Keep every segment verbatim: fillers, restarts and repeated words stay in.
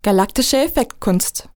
Galaktische Effektkunst.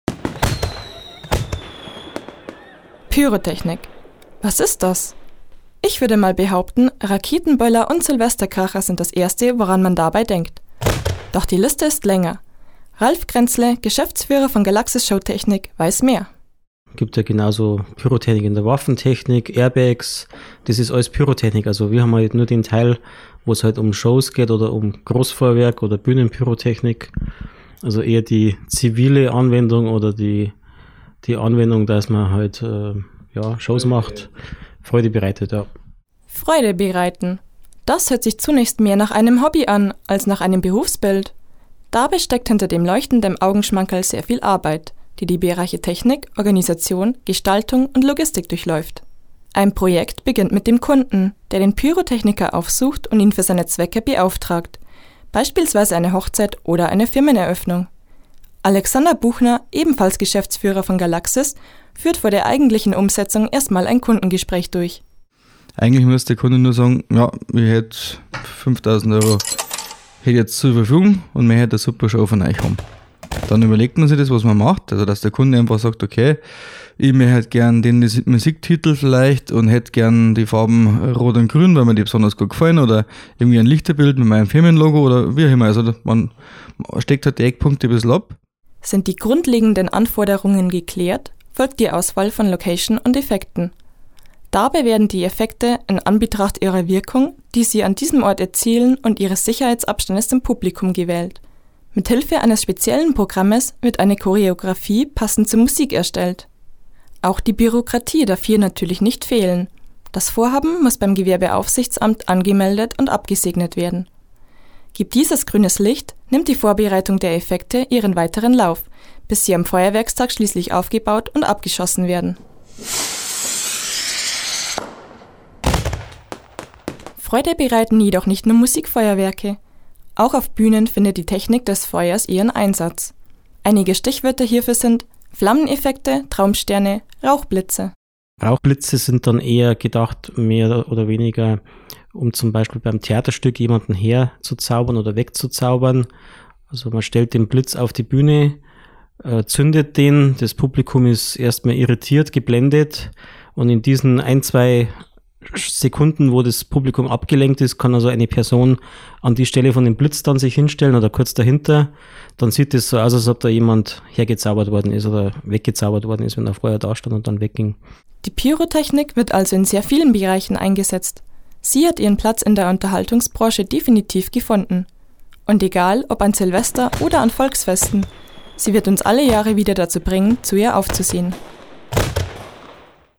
Pyrotechnik. Was ist das? Ich würde mal behaupten, Raketenböller und Silvesterkracher sind das Erste, woran man dabei denkt. Doch die Liste ist länger. Ralf Kränzle, Geschäftsführer von Galaxis Showtechnik, weiß mehr. Es gibt ja genauso Pyrotechnik in der Waffentechnik, Airbags, das ist alles Pyrotechnik. Also wir haben halt nur den Teil, wo es halt um Shows geht oder um Großfeuerwerk oder Bühnenpyrotechnik. Also eher die zivile Anwendung oder die, die Anwendung, dass man halt äh, ja, Shows macht, Freude bereitet, ja. Freude bereiten. Das hört sich zunächst mehr nach einem Hobby an, als nach einem Berufsbild. Dabei steckt hinter dem leuchtenden Augenschmankerl sehr viel Arbeit, die die Bereiche Technik, Organisation, Gestaltung und Logistik durchläuft. Ein Projekt beginnt mit dem Kunden, der den Pyrotechniker aufsucht und ihn für seine Zwecke beauftragt, beispielsweise eine Hochzeit oder eine Firmeneröffnung. Alexander Buchner, ebenfalls Geschäftsführer von Galaxis, führt vor der eigentlichen Umsetzung erstmal ein Kundengespräch durch. Eigentlich muss der Kunde nur sagen, ja, ich hätte fünftausend Euro hätte jetzt zur Verfügung und wir hätten eine super Show von euch haben. Dann überlegt man sich das, was man macht. Also, dass der Kunde einfach sagt, okay, ich hätte halt gern den Musiktitel vielleicht und hätte gern die Farben Rot und Grün, weil mir die besonders gut gefallen, oder irgendwie ein Lichterbild mit meinem Firmenlogo oder wie auch immer. Also, man steckt halt die Eckpunkte ein bisschen ab. Sind die grundlegenden Anforderungen geklärt, folgt die Auswahl von Location und Effekten. Dabei werden die Effekte in Anbetracht ihrer Wirkung, die sie an diesem Ort erzielen, und ihres Sicherheitsabstandes dem Publikum gewählt. Mithilfe eines speziellen Programmes wird eine Choreografie passend zur Musik erstellt. Auch die Bürokratie darf hier natürlich nicht fehlen. Das Vorhaben muss beim Gewerbeaufsichtsamt angemeldet und abgesegnet werden. Gibt dieses grünes Licht, nimmt die Vorbereitung der Effekte ihren weiteren Lauf, bis sie am Feuerwerkstag schließlich aufgebaut und abgeschossen werden. Freude bereiten jedoch nicht nur Musikfeuerwerke. Auch auf Bühnen findet die Technik des Feuers ihren Einsatz. Einige Stichwörter hierfür sind Flammeneffekte, Traumsterne, Rauchblitze. Rauchblitze sind dann eher gedacht, mehr oder weniger, um zum Beispiel beim Theaterstück jemanden herzuzaubern oder wegzuzaubern. Also man stellt den Blitz auf die Bühne, äh, zündet den, das Publikum ist erstmal irritiert, geblendet, und in diesen ein, zwei Sekunden, wo das Publikum abgelenkt ist, kann also eine Person an die Stelle von dem Blitz dann sich hinstellen oder kurz dahinter. Dann sieht es so aus, als ob da jemand hergezaubert worden ist oder weggezaubert worden ist, wenn er vorher da stand und dann wegging. Die Pyrotechnik wird also in sehr vielen Bereichen eingesetzt. Sie hat ihren Platz in der Unterhaltungsbranche definitiv gefunden. Und egal, ob an Silvester oder an Volksfesten, sie wird uns alle Jahre wieder dazu bringen, zu ihr aufzusehen.